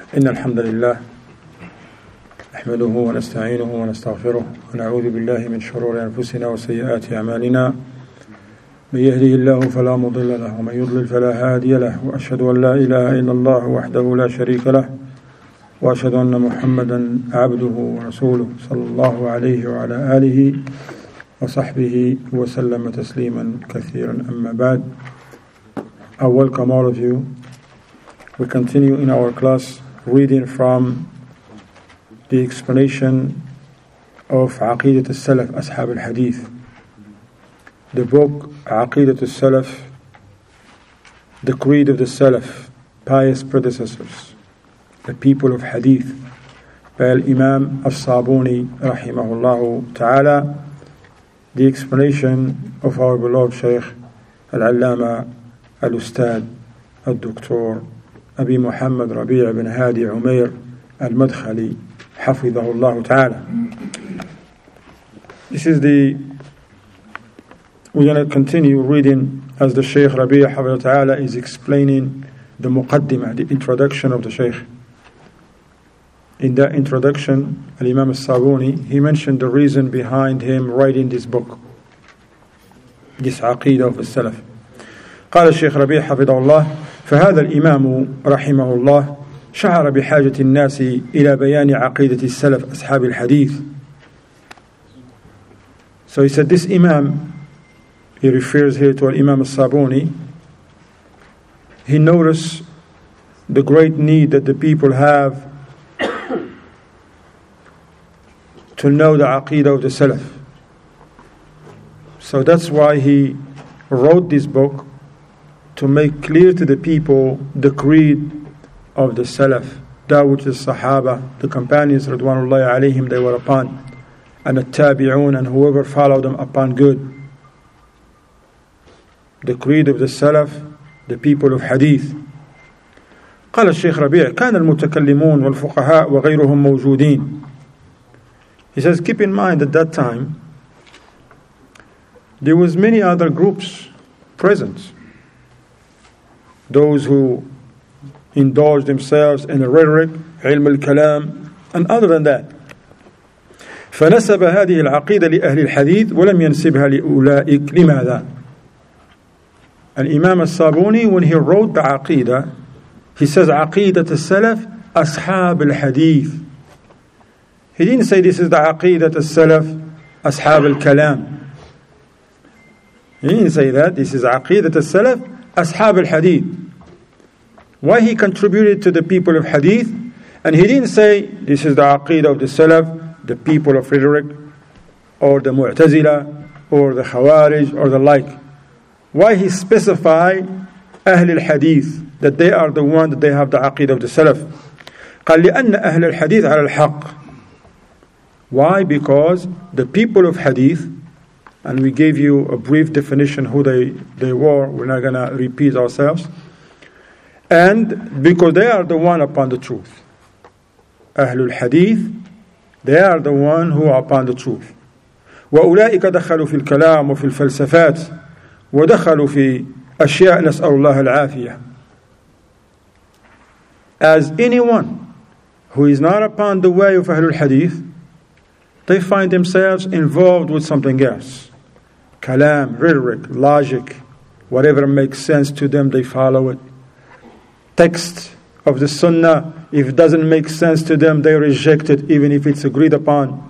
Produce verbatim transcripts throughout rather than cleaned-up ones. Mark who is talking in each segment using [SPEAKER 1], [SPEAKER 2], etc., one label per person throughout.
[SPEAKER 1] إن الحمد لله نحمده ونستعينه ونستغفره ونعوذ بالله من شرور أنفسنا وسيئات أعمالنا من يهده الله فلا مضل له ومن يضلل فلا هادي له وأشهد أن لا إله إلا الله وحده لا شريك له وأشهد أن محمدا عبده ورسوله صلى الله عليه وعلى آله وصحبه وسلم تسليما كثيرا. أما بعد, I welcome all of you. We continue in our class reading from the explanation of Aqidat al-Salaf, Ashab al-Hadith. The book Aqidat al-Salaf, the creed of the Salaf, pious predecessors, the people of Hadith, by Imam al-Sabuni rahimahullah ta'ala. The explanation of our beloved Shaykh al-Allama al-Ustad al-Doctor Abi Muhammad Rabi' ibn Hadi Umair al-Madkhali hafidhahullah ta'ala. This is the, we're going to continue reading as the Shaykh Rabi' hafidhahullah ta'ala is explaining the muqaddimah, the introduction of the Shaykh. In that introduction, Al-Imam al-Sabuni, he mentioned the reason behind him writing this book, this Aqidah of al-Salaf. قال الشيخ ربيع حفظه الله: فهذا الإمام رحمه الله شعر بحاجة الناس إلى بيان عقيدة السلف أصحاب الحديث. So he said, this Imam, he refers here to Al-Imam al-Sabuni, he noticed the great need that the people have to know the Aqidah of the Salaf. So that's why he wrote this book, to make clear to the people the creed of the Salaf, that which the Sahaba, the companions Ridwanullahi alayhim, they were upon, and the Tabi'un, and whoever followed them upon good. The creed of the Salaf, the people of Hadith. قال الشيخ ربيع: كان المتكلمون والفقهاء وغيرهم موجودين. He says, keep in mind at that time there was many other groups present. Those who indulge themselves in the rhetoric, علم الكلام, and other than that. فنسب هذه العقيدة لأهل الحديث ولم ينسبها لأولئك. لماذا؟ الإمام الصابوني, when he wrote the Aqidah, he says عقيدة السلف أصحاب الحديث. He didn't say this is the Aqidat al-Salaf Ashab al-Kalam. He didn't say that. This is Aqidat al-Salaf Ashab al-Hadith. Why he contributed to the people of Hadith, and he didn't say this is the Aqidah of the Salaf, the people of rhetoric, or the Mu'tazila, or the Khawarij, or the like. Why he specified Ahl al-Hadith, that they are the one that they have the Aqidah of the Salaf. قال لأن أهل الحديث على الحق. Why? Because the people of Hadith, and we gave you a brief definition who they, they were, we're not going to repeat ourselves, and because they are the one upon the truth. Ahlul Hadith, they are the one who are upon the truth. وأولئك دخلوا في الكلام وفي الفلسفات ودخلوا في أشياء نسأل الله العافية. As anyone who is not upon the way of Ahlul Hadith, they find themselves involved with something else. Kalam, rhetoric, logic, whatever makes sense to them, they follow it. Text of the Sunnah, if it doesn't make sense to them, they reject it, even if it's agreed upon.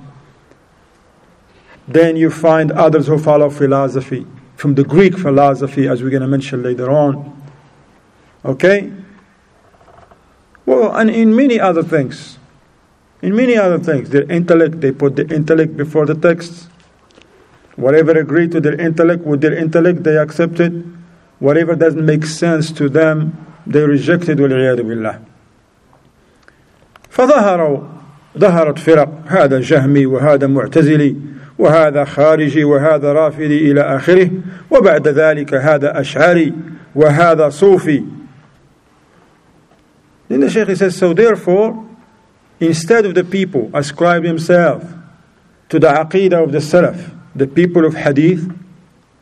[SPEAKER 1] Then you find others who follow philosophy, from the Greek philosophy, as we're going to mention later on. Okay? Well, and in many other things. In many other things, their intellect, they put the intellect before the text. Whatever agreed to their intellect, with their intellect, they accept it. Whatever doesn't make sense to them, they reject it. والعياذ بالله. فظهروا ظهرت فرق، هذا جهمي وهذا معتزلي وهذا خارجي وهذا رافضي إلى آخره، وبعد ذلك هذا أشعري وهذا صوفي. Then the Shaykh says, so therefore, instead of the people ascribe themselves to the Aqidah of the Salaf, the people of Hadith,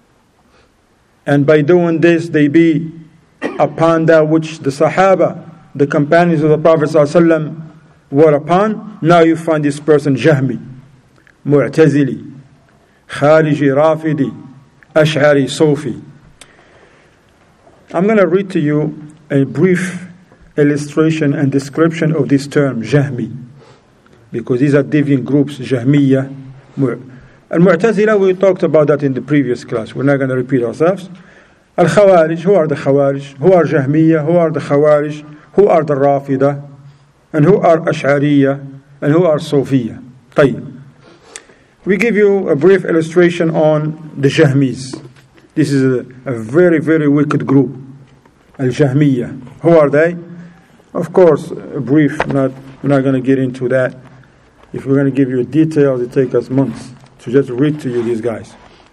[SPEAKER 1] and by doing this they be upon that which the Sahaba the companions of the Prophet ﷺ were upon. Now you find this person Jahmi, Mu'tazili, Khariji, Rafidi, Ash'ari, Sufi. I'm going to read to you a brief illustration and description of this term, Jahmi, because these are deviant groups, Jahmiyyah. And Mu'tazila, we talked about that in the previous class. We're not going to repeat ourselves. Al-Khawarij, who are the Khawarij? Who are Jahmiyyah? Who are the Khawarij? Who are the Rafida? And who are Ash'ariyya? And who are Sufiyya? طيب. We give you a brief illustration on the Jahmis. This is a, a very, very wicked group. Al-Jahmiyyah. Who are they? Of course, a brief, not, we're not going to get into that. If we're going to give you details, it takes us months to just read to you these guys.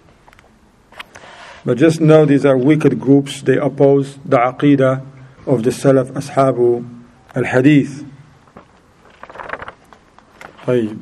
[SPEAKER 1] But just know these are wicked groups. They oppose the Aqidah of the Salaf, Ashabu al-Hadith. طيب.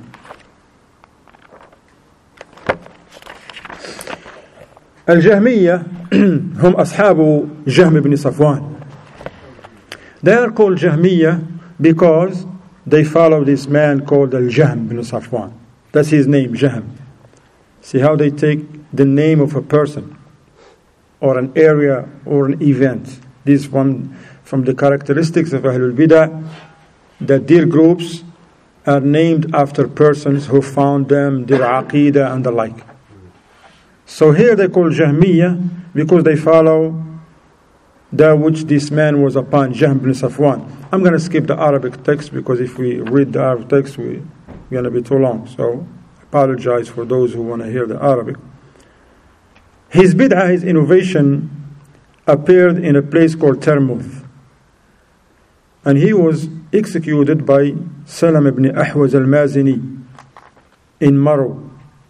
[SPEAKER 1] الجهمية هم أصحاب جهم بن صفوان. They are called Jahmiyyah because they follow this man called Al-Jahm bin Safwan. That's his name, Jahm. See how they take the name of a person or an area or an event. This from from the characteristics of Ahlul Bidah, that their groups are named after persons who found them, their Aqidah and the like. So here they call Jahmiyyah because they follow that which this man was upon, Jahm bin Safwan. I'm going to skip the Arabic text because if we read the Arabic text, we're going to be too long. So I apologize for those who want to hear the Arabic. His bid'ah, his innovation, appeared in a place called Termuth. And he was executed by Salam ibn Ahwaz al-Mazini in Marw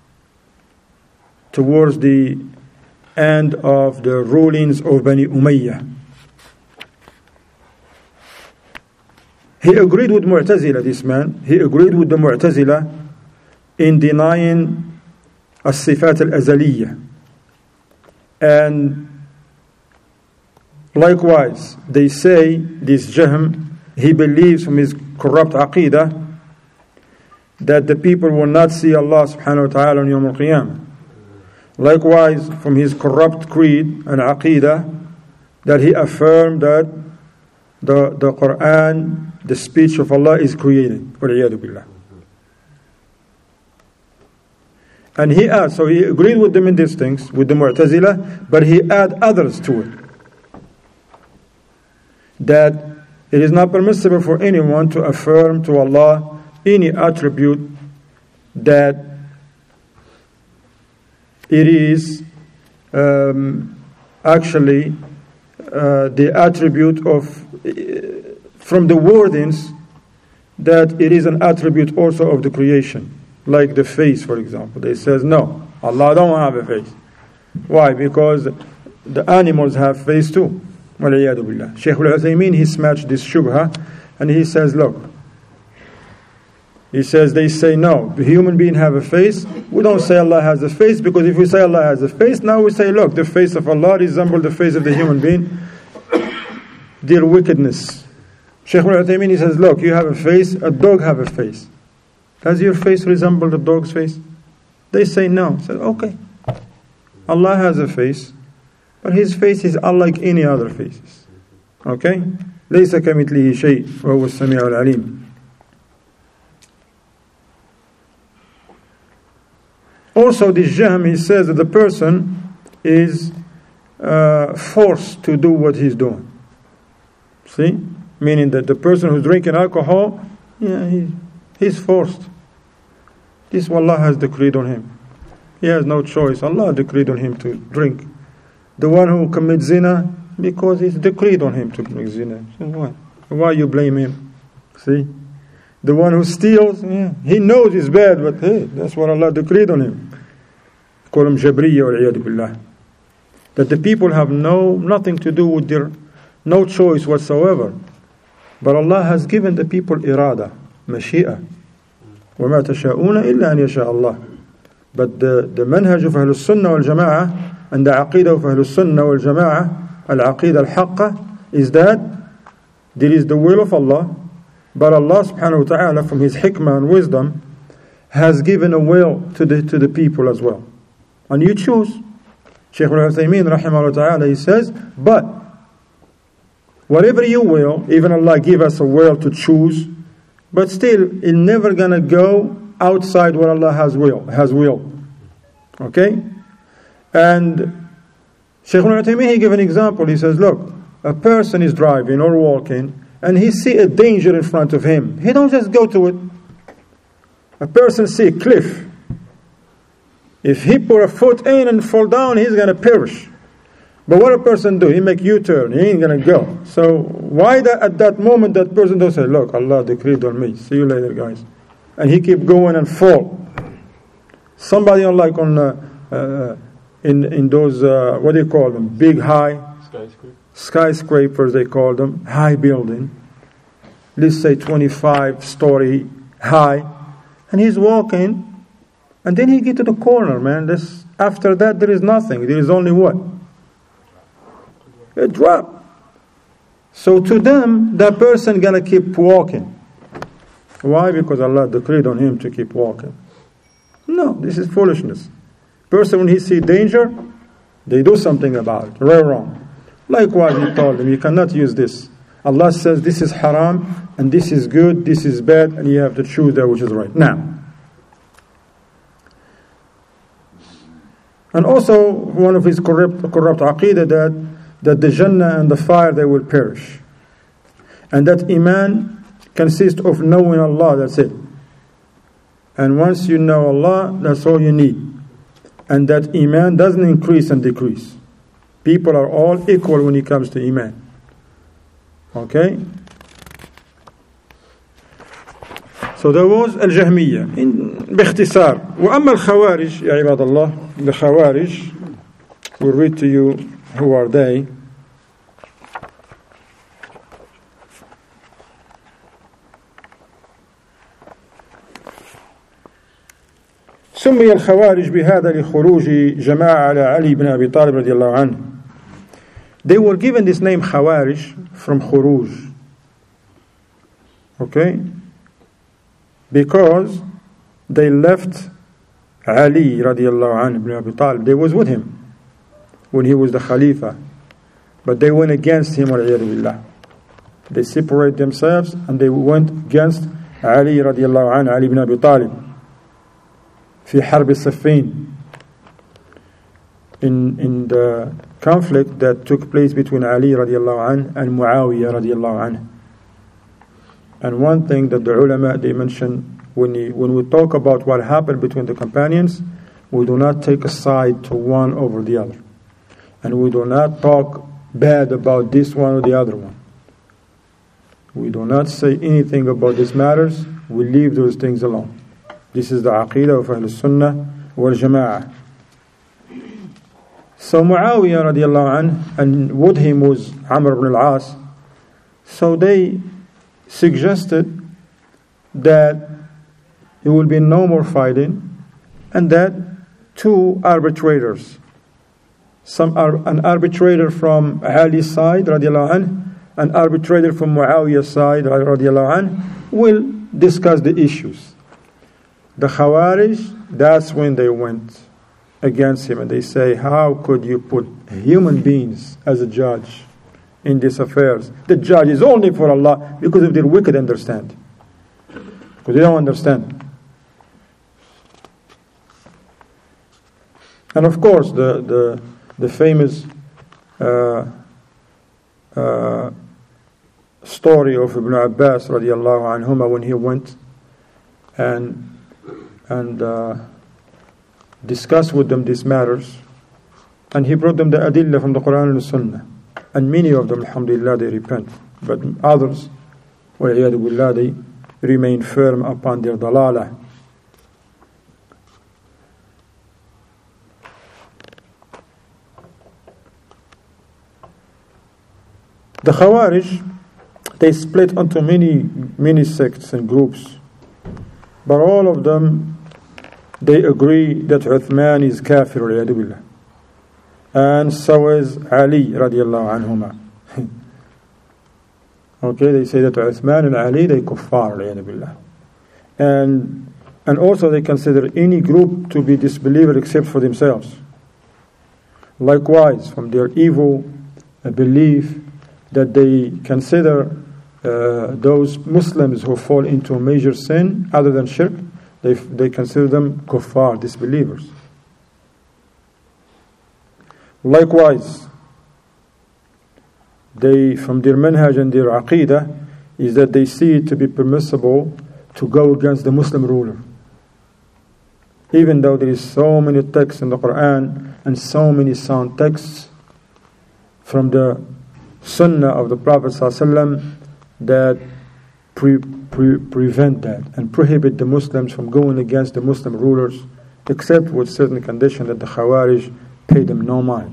[SPEAKER 1] towards the end of the rulings of Bani Umayyah. He agreed with Mu'tazila, this man. He agreed with the Mu'tazila in denying as-sifat al-azaliyah. And likewise, they say, this Jahm, he believes from his corrupt aqidah that the people will not see Allah subhanahu wa ta'ala on Yawm al-Qiyamah. Likewise, from his corrupt creed and aqidah, that he affirmed that the, the Quran, the speech of Allah, is created. وَالْعِيَاذُ بِاللَّهِ. And he adds, so he agreed with them in these things, with the Mu'tazila, but he add others to it. That it is not permissible for anyone to affirm to Allah any attribute that it is um, actually uh, the attribute of, uh, from the wordings, that it is an attribute also of the creation. Like the face, for example. They says, no, Allah don't have a face. Why? Because the animals have face too. وَالْعِيَاذُ بِاللَّهِ. Shaykh al-Uthaymeen, he smashed this shubha, and he says, look, he says, they say, no, the human being have a face. We don't say Allah has a face, because if we say Allah has a face, now we say, look, the face of Allah resembles the face of the human being. Their wickedness. Shaykh al-Uthaymeen, he says, look, you have a face, a dog have a face. Does your face resemble the dog's face? They say no. Say, okay. Allah has a face, but his face is unlike any other faces. Okay? ليس كمثله شيء وهو السميع العليم. Also, this Jahm, he says that the person is uh, forced to do what he's doing. See? Meaning that the person who's drinking alcohol, yeah, he, he's forced. This is what Allah has decreed on him. He has no choice. Allah decreed on him to drink. The one who commits zina, because it's decreed on him to commit zina. So why? Why you blame him? See? The one who steals, yeah, he knows it's bad, but hey, that's what Allah decreed on him. Call him Jabriya wal-'iyadu billah. That the people have no nothing to do with their, no choice whatsoever. But Allah has given the people irada, mashi'ah. وَمَا تَشَاءُونَ إِلَّا أَنْ يَشَاءَ اللَّهِ. But the, the manhaj of Ahlul Sunnah wal Jama'ah and the aqidah of Ahlul Sunnah wal Jama'ah, al-aqidah al-haqqa, is that There is the will of Allah, but Allah subhanahu wa ta'ala, from His hikmah and wisdom, has given a will to the to the people as well. And you choose. Shaykh al-Uthaymeen rahimahullah ta'ala, he says, but whatever you will, even Allah give us a will to choose, but still, it's never going to go outside what Allah has will. Has will. Okay? And Shaykh al-Uthaymeen, he gave an example. He says, look, a person is driving or walking, and he see a danger in front of him. He don't just go to it. A person see a cliff. If he put a foot in and fall down, he's going to perish. But what a person do? He make U-turn. He ain't going to go. So why that at that moment that person don't say, look, Allah decreed on me. See you later, guys. And he keep going and fall. Somebody on like on uh, uh, in in those uh, what do you call them? Big high
[SPEAKER 2] skyscrapers.
[SPEAKER 1] Skyscrapers they call them. High building. Let's say twenty-five story high, and he's walking. And then he get to the corner, man. This, after that, there is nothing. There is only what? A drop. So to them, that person gonna keep walking. Why? Because Allah decreed on him to keep walking. No, this is foolishness. Person, when he see danger, they do something about it. Right or wrong. Likewise, he told them, you cannot use this. Allah says this is haram, and this is good, this is bad, and you have to choose that which is right. Now, and also, one of his corrupt, corrupt aqidah that, that the Jannah and the fire, they will perish. And that Iman consists of knowing Allah, that's it. And once you know Allah, that's all you need. And that Iman doesn't increase and decrease. People are all equal when it comes to Iman. Okay? So there was Al-Jahmiyyah in باختصار. وأما الخوارج يا عباد الله, the Khawarij, we'll read to you who are they. سمي الخوارج بهذا لخروج جماعة على علي بن أبي طالب رضي الله عنه. They were given this name Khawarij from Khuruj. Okay? Because they left Ali radiallahu anhu ibn Abi Talib. They was with him when he was the Khalifa. But they went against him, wal'iyadu billah. They separated themselves and they went against Ali radiallahu anhu, Ali ibn Abi Talib. في حرب الصفين. In, in the conflict that took place between Ali radiallahu anhu and Muawiyah radiallahu anhu. And one thing that the ulama, they mention, when, he, when we talk about what happened between the companions, we do not take a side to one over the other. And we do not talk bad about this one or the other one. We do not say anything about these matters. We leave those things alone. This is the aqidah of Ahlul Sunnah wal Jama'ah. So Muawiyah radiallahu anhu, and with him was Amr ibn al-As. So they suggested that there will be no more fighting, and that two arbitrators, some are an arbitrator from Ali's side radiallahu anhu, an arbitrator from Muawiyah's side radiallahu anhu, will discuss the issues. The Khawarij, that's when they went against him, and they say, how could you put human beings as a judge in these affairs? The judge is only for Allah, because of their wicked understanding. Because they don't understand. And of course, the the, the famous uh, uh, story of Ibn Abbas radiallahu anhuma, when he went and and uh, discussed with them these matters, and he brought them the adillah from the Quran and the Sunnah. And many of them, alhamdulillah, they repent. But others, وَالْعِيَاذُ بِاللَّهِ, they remain firm upon their dalalah. The Khawarij, they split into many, many sects and groups. But all of them, they agree that Uthman is kafir, وَالْعِيَاذُ بِاللَّهِ. And so is Ali radiallahu anhuma. Okay, they say that Uthman and Ali, they kuffar, billah. And, and also they consider any group to be disbeliever except for themselves. Likewise, from their evil uh, belief that they consider uh, those Muslims who fall into a major sin other than shirk, they, they consider them kuffar, disbelievers. Likewise, they, from their manhaj and their aqidah, is that they see it to be permissible to go against the Muslim ruler. Even though there is so many texts in the Quran and so many sound texts from the Sunnah of the Prophet ﷺ that pre, pre, prevent that and prohibit the Muslims from going against the Muslim rulers, except with certain condition that the Khawarij pay them no mind.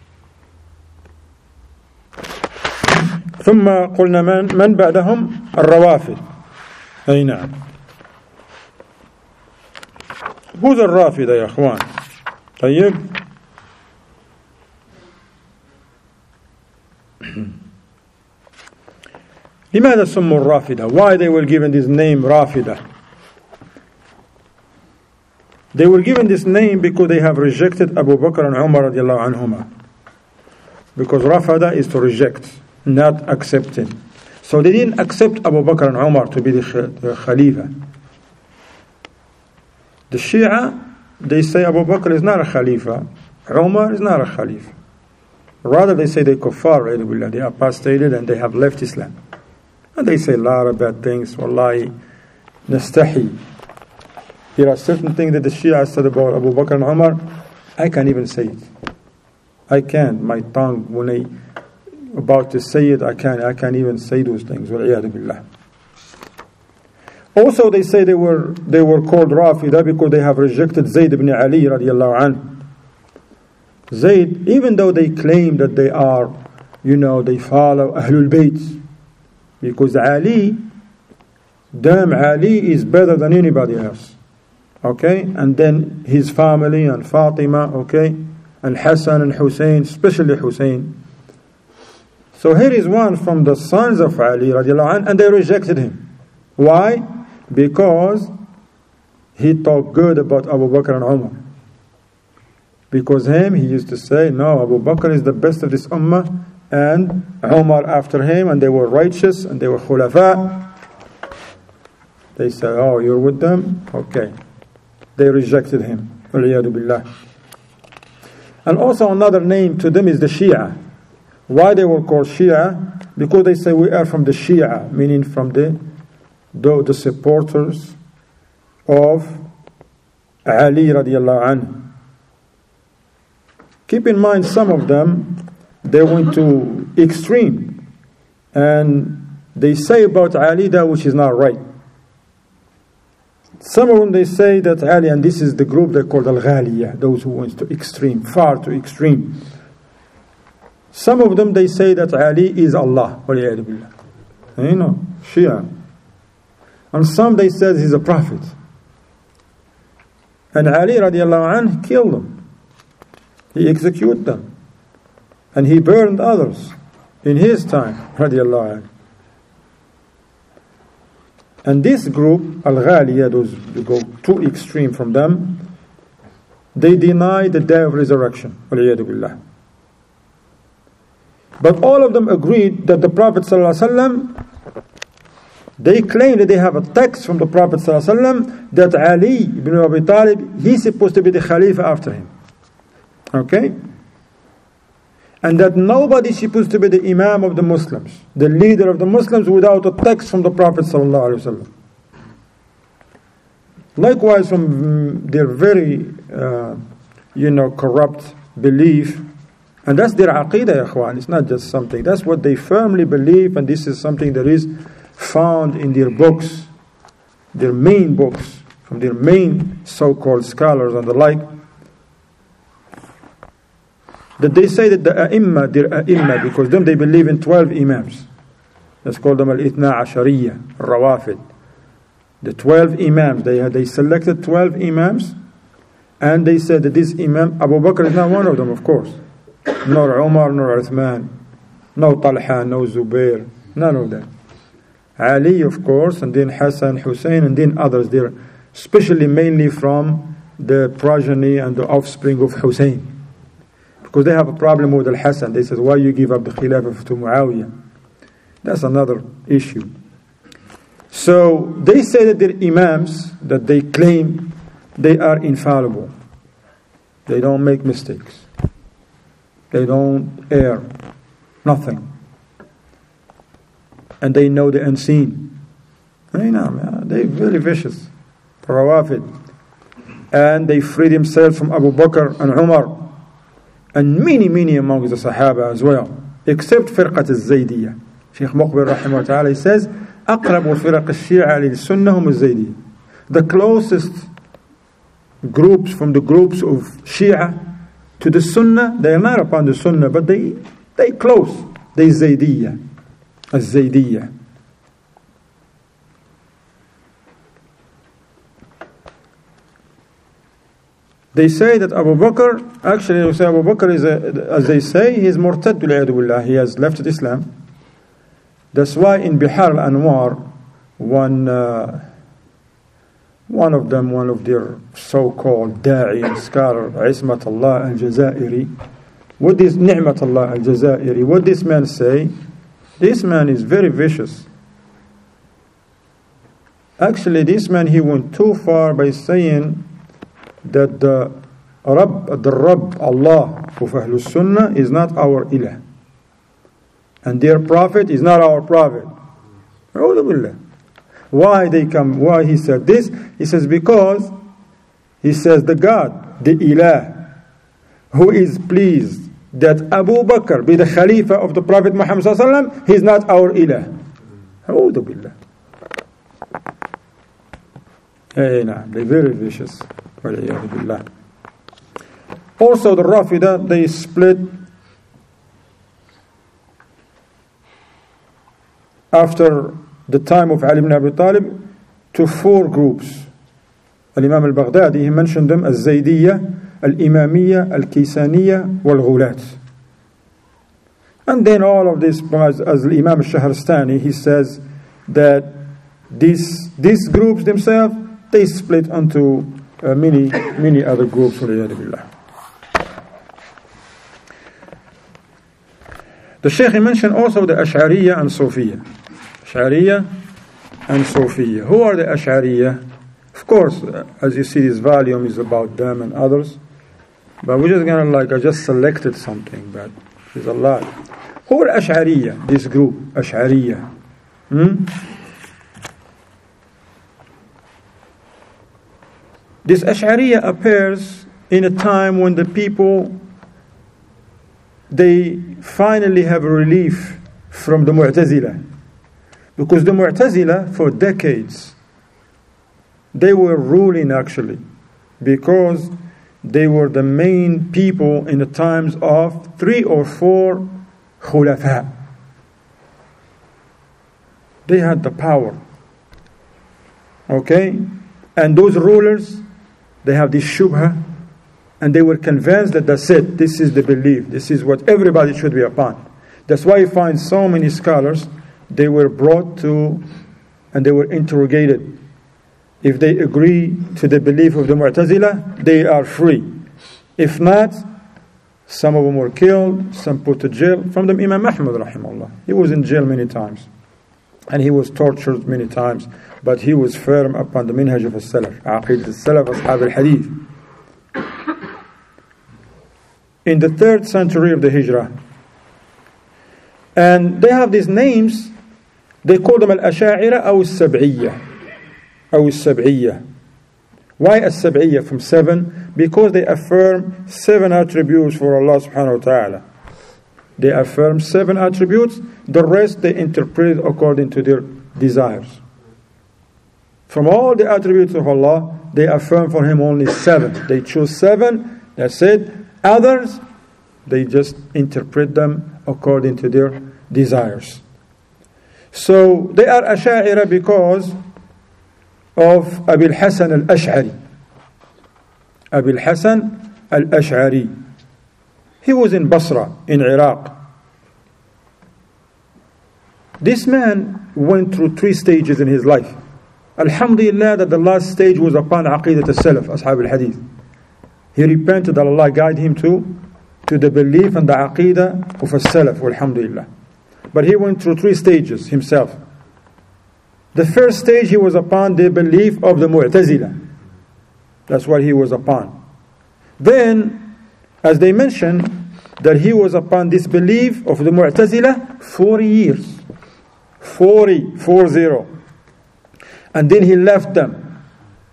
[SPEAKER 1] ثم قلنا من, من بعدهم الروافد. أي نعم. Who's الرافدة يا أخوان؟ طيب. لماذا سموا الرافدة? Why they were given this name رافدة? They were given this name because they have rejected Abu Bakr and Umar radiallahu anhuma. Because rafada is to reject, not accepting. So they didn't accept Abu Bakr and Umar to be the Khalifa. The Shia, they say Abu Bakr is not a Khalifa, Umar is not a Khalifa. Rather they say they kuffar, they are apostated and they have left Islam. And they say a lot of bad things. Wallahi, nastahi. There are certain things that the Shia said about Abu Bakr and Umar, I can't even say it. I can't. My tongue, when I about to say it, I can't. I can't even say those things. Wal-iyadu billah. Also, they say they were they were called Rafida because they have rejected Zayd ibn Ali radiallahu anhu. Zayd, even though they claim that they are, you know, they follow Ahlul Bayt, because Ali, damn Ali is better than anybody else. Okay, and then his family and Fatima, okay, and Hassan and Hussein, especially Hussein. So here is one from the sons of Ali radiallahu anh, and they rejected him. Why? Because he talked good about Abu Bakr and Umar. Because him, he used to say, no, Abu Bakr is the best of this ummah, and Umar after him, and they were righteous, and they were khulafa. They said, oh, you're with them? Okay. They rejected him. Wal-iyadu billah. And also another name to them is the Shia. Why they were called Shia? Because they say we are from the Shia, meaning from the the, the supporters of Ali radiallahu anhu. Keep in mind, some of them, they went to extreme. And they say about Ali that which is not right. Some of them, they say that Ali, and this is the group they called Al-Ghaliya, those who went to extreme, far to extreme. Some of them, they say that Ali is Allah. You know, Shia. And some, they said he's a prophet. And Ali radiallahu anh killed them. He executed them. And he burned others in his time, radiallahu anh. And this group, Al-Ghaliya, those who go too extreme from them, they deny the day of resurrection. But all of them agreed that the Prophet ﷺ, they claim that they have a text from the Prophet ﷺ that Ali ibn Abi Talib, he's supposed to be the Khalifa after him. Okay? And that nobody is supposed to be the Imam of the Muslims, the leader of the Muslims, without a text from the Prophet ﷺ. Likewise, from their very, uh, you know, corrupt belief, and that's their aqidah, ya ikhwan. It's not just something. That's what they firmly believe, and this is something that is found in their books, their main books, from their main so-called scholars and the like. That they say that the A'imma, their A'imma, because them they believe in twelve Imams. Let's call them Al-Ithna Ashariya, Rawafid. The twelve Imams, they they selected twelve Imams, and they said that this Imam, Abu Bakr is not one of them, of course. Nor Umar, nor Uthman, no Talha, no Zubair, None of them. Ali, of course, and then Hassan, Hussein, and then others. They're especially mainly from the progeny and the offspring of Hussein. Because they have a problem with Al-Hassan. They said, why you give up the Khilafah to Muawiyah? That's another issue. So they say that their Imams, that they claim they are infallible. They don't make mistakes. They don't err. Nothing. And they know the unseen. They know, they're very vicious. Rawafid. And they freed themselves from Abu Bakr and Umar. And many, many among the Sahaba as well. Except Firqat al-Zaydiyah. Sheikh Muqbil rahimahullah ta'ala, he says, أقرب فرق الشيعة للسنة هم الزيدية. The closest groups from the groups of Shia to the Sunnah, they are not upon the Sunnah, but they they close. They Zaydiyah. Al-Zaydiyah. They say that Abu Bakr, actually they say Abu Bakr is, a, as they say, he is murtad billah. He has left Islam. That's why in Bihar al-Anwar, one, uh, one of them, one of their so-called da'i and scholar, Ismat Allah al-Jazairi, what this Ni'mat Allah al-Jazairi, what this man say? This man is very vicious. Actually, this man, he went too far by saying that the Rabb, the Rabb, Allah of Ahlul Sunnah is not our Ilah. And their prophet is not our prophet. Why they come? Why he said this? He says because he says the God, the Ilah, who is pleased that Abu Bakr be the Khalifa of the Prophet Muhammad sallallahu alaihi wasallam, he is not our Ilah. A'udhu billah. Hey, nah, they're very vicious. Also, the Rafida, they split after the time of Ali ibn Abi Talib to four groups. Al-Imam al-Baghdadi, he mentioned them as Zaydiyya, Al-Imamiyya, Al-Kisaniyya, Wal-Ghulat. And then all of this, as, as Imam al-Shahrastani, he says that these, these groups themselves, they split into uh, many, many other groups. The Shaykh mentioned also the Ash'ariyya and Sufiyya. Ash'ariyya and Sufiyya. Who are the Ash'ariyya? Of course, uh, as you see, this volume is about them and others. But we're just gonna like, I just selected something, but there's a lot. Who are Ash'ariyya? This group, Ash'ariyya. Hmm? This Ash'ariyya appears in a time when the people, they finally have a relief from the Mu'tazila. Because the Mu'tazila, for decades, they were ruling actually, because they were the main people in the times of three or four khulafa. They had the power. Okay? And those rulers, they have this shubha, and they were convinced that that's it, this is the belief, this is what everybody should be upon. That's why you find so many scholars, they were brought to, and they were interrogated. If they agree to the belief of the Mu'tazila, they are free. If not, some of them were killed, some put to jail. From them, Imam Ahmad rahimahullah, he was in jail many times, and he was tortured many times, but he was firm upon the minhaj of as-salaf, aqid as-salaf, ashab al-hadith. In the third century of the Hijrah, and they have these names, they call them al-asha'ira or al-sab'iyya. أو السبعية. Why السبعية from seven? Because they affirm seven attributes for Allah subhanahu wa ta'ala. They affirm seven attributes, the rest they interpret according to their desires. From all the attributes of Allah, they affirm for Him only seven. They choose seven, that's it. Others, they just interpret them according to their desires. So they are Asha'ira because of Abil Hasan al-Ash'ari. Abil Hasan al-Ash'ari. He was in Basra, in Iraq. This man went through three stages in his life. Alhamdulillah that the last stage was upon Aqidat al-Salaf, Ashab al-Hadith. He repented that Allah guided him to, to the belief and the Aqidah of al-Salaf, alhamdulillah. But he went through three stages himself. The first stage he was upon the belief of the Mu'tazila. That's what he was upon. Then, as they mentioned, that he was upon this belief of the Mu'tazila forty years. forty, four zero. And then he left them.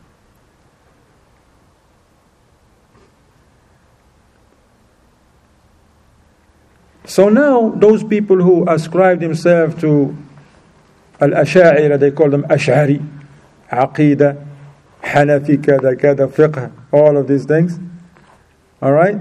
[SPEAKER 1] So now, those people who ascribe themselves to Al-Ash'ari, they call them Ash'ari, Aqidah, Hanafi, kada, kada, fiqh, all of these things. Alright?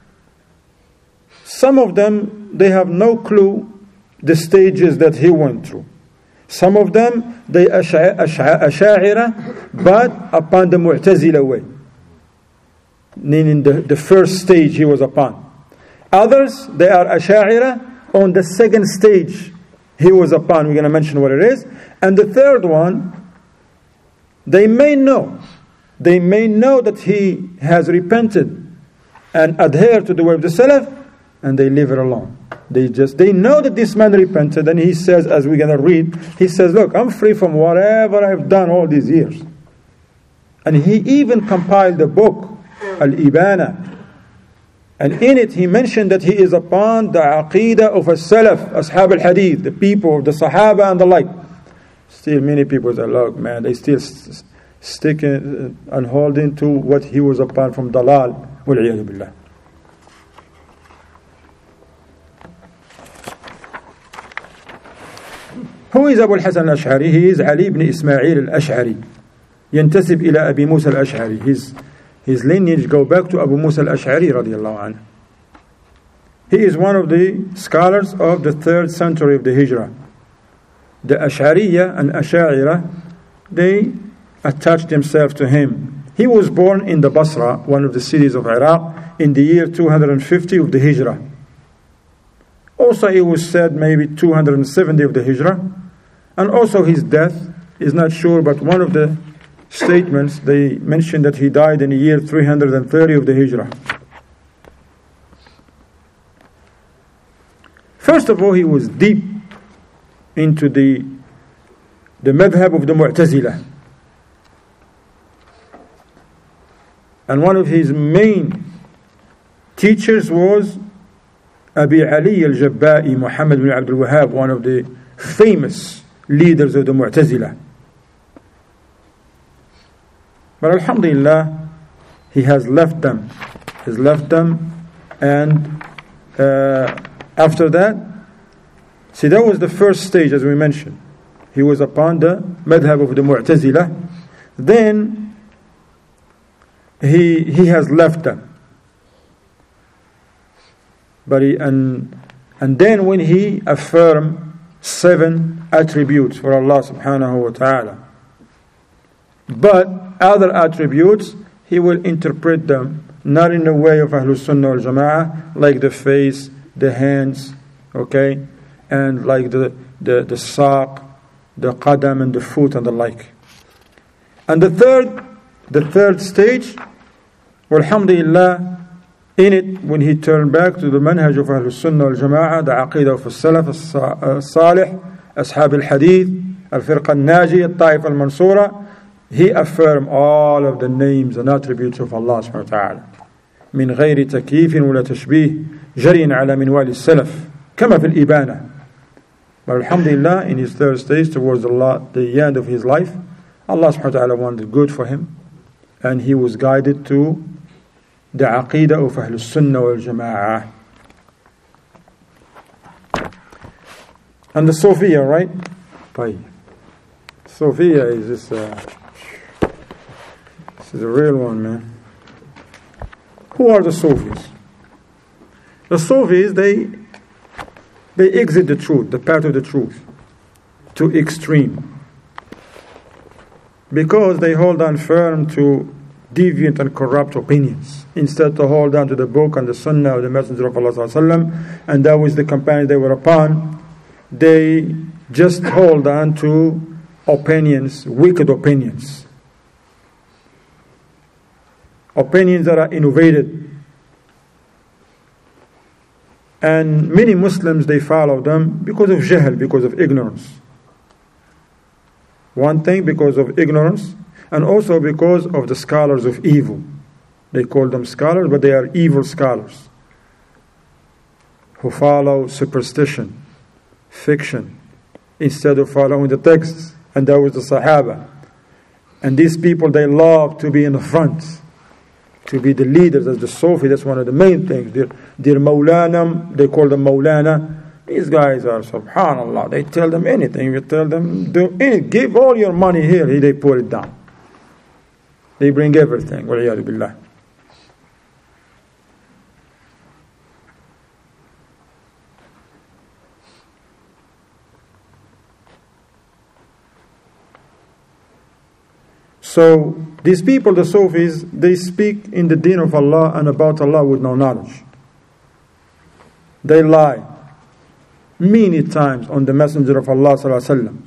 [SPEAKER 1] Some of them, they have no clue the stages that he went through. Some of them, they Ash'ari, but upon the Mu'tazila way. Meaning the, the first stage he was upon. Others, they are Ash'ari on the second stage he was upon. We're going to mention what it is. And the third one, they may know. They may know that he has repented and adhered to the way of the Salaf, and they leave it alone. They just, they know that this man repented, and he says, as we're going to read, he says, look, I'm free from whatever I've done all these years. And he even compiled a book, Al-Ibana. And in it he mentioned that he is upon the Aqidah of As-Salaf, Ashab al-Hadith, the people of the Sahaba and the like. Still many people say, look, man, they still st- sticking and holding to what he was upon from Dalal. Wal-'iyadu billah. Who is Abu al-Hasan al-Ash'ari? He is Ali ibn Ismail al-Ash'ari. ينتسب إلى أبي موسى الأشعري. His, his lineage go back to Abu Musa al-Ash'ari radiallahu anhu. He is one of the scholars of the third century of the Hijrah. The Ash'ariya and Ash'a'ira, they attached themselves to him. He was born in the Basra, one of the cities of Iraq, in the year two hundred fifty of the Hijrah. Also it was said maybe two hundred seventy of the Hijrah. And also his death is not sure, but one of the statements, they mentioned that he died in the year three hundred thirty of the Hijrah. First of all, he was deep into the the madhab of the Mu'tazila. And one of his main teachers was Abi Ali al-Jabba'i, Muhammad bin Abdul Wahhab, one of the famous leaders of the Mu'tazila. But alhamdulillah, he has left them. He's left them, and uh, after that, see, that was the first stage, as we mentioned. He was upon the madhab of the Mu'tazila. Then he he has left them. But he, and and then when he affirmed seven attributes for Allah subhanahu wa ta'ala, but other attributes, he will interpret them not in the way of Ahlus Sunnah wal Jama'ah, like the face, the hands, okay, and like the the the saq, the qadam, and the foot, and the like. And the third, the third stage, alhamdulillah, in it, when he turned back to the manhaj of Ahlus Sunnah wal Jama'ah, the aqidah of As-Salaf, As-Salih, Ashab al-Hadith, Al-Firqa al-Naji, Al-Taif al-Mansura, he affirmed all of the names and attributes of Allah subhanahu wa ta'ala. من غير تكييف ولا تشبيه جري على منوال السلف كما في الإبانة. But alhamdulillah, in his third stage, towards the, the end of his life, Allah subhanahu wa ta'ala wanted good for him, and he was guided to the aqidah of Ahlus Sunnah wal Jama'ah. And the Sophia, right? Sophia is this, uh, this is a real one, man. Who are the Sufis? The Sufis, they they exit the truth, the path of the truth, to extreme, because they hold on firm to deviant and corrupt opinions, instead to hold on to the book and the Sunnah of the Messenger of Allah sallallahu alaihi wasallam, and that was the companions they were upon. They just hold on to opinions, wicked opinions. Opinions that are innovated. And many Muslims, they follow them because of jahl, because of ignorance. One thing, because of ignorance, and also because of the scholars of evil. They call them scholars, but they are evil scholars who follow superstition, fiction, instead of following the texts. And that was the Sahaba. And these people, they love to be in the front, to be the leaders as the Sufi. That's one of the main things. They're, they're Mawlana, they call them Mawlana. These guys are, subhanallah, they tell them anything. You tell them, do any, give all your money here, they put it down. They bring everything. Waliyadu billah. So these people, the Sufis, they speak in the deen of Allah and about Allah with no knowledge. They lie many times on the Messenger of Allah sallallahu alaihi wasallam